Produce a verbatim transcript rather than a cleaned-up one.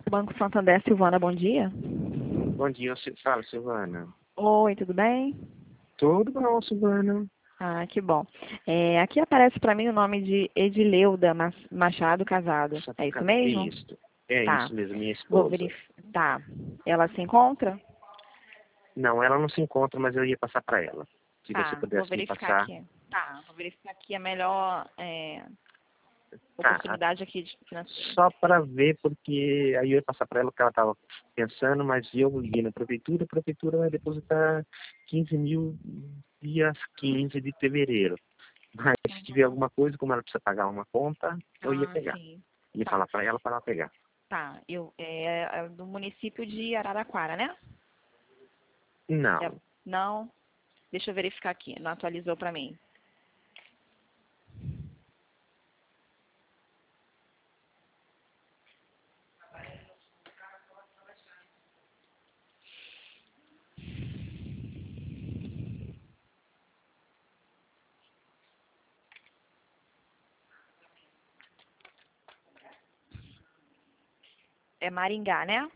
Banco Santander, Silvana, bom dia. Bom dia, Sil- fala, Silvana. Oi, tudo bem? Tudo bom, Silvana? Ah, que bom. É, aqui aparece para mim o nome de Edileuda Ma- Machado Casado. Só É por isso causa- mesmo? Isso, é Tá. isso mesmo, minha Vou esposa. verificar. Tá. Ela se encontra? Não, ela não se encontra, mas eu ia passar para ela. Se você Tá. Vou pudesse me verificar passar. aqui. Tá. Vou verificar aqui a melhor é, Tá, oportunidade aqui de financeira. só para ver, porque aí eu ia passar para ela o que ela estava pensando, mas eu liguei na prefeitura, a prefeitura vai depositar quinze mil dias quinze de fevereiro. Mas se tiver Uhum. alguma coisa, como ela precisa pagar uma conta, eu ia Ah, pegar. sim. Ia Tá. falar para ela para ela pegar. Tá. Eu, é, é do município de Araraquara, né? É- Não. não? Deixa eu verificar aqui. Não atualizou para mim. É Maringá, né?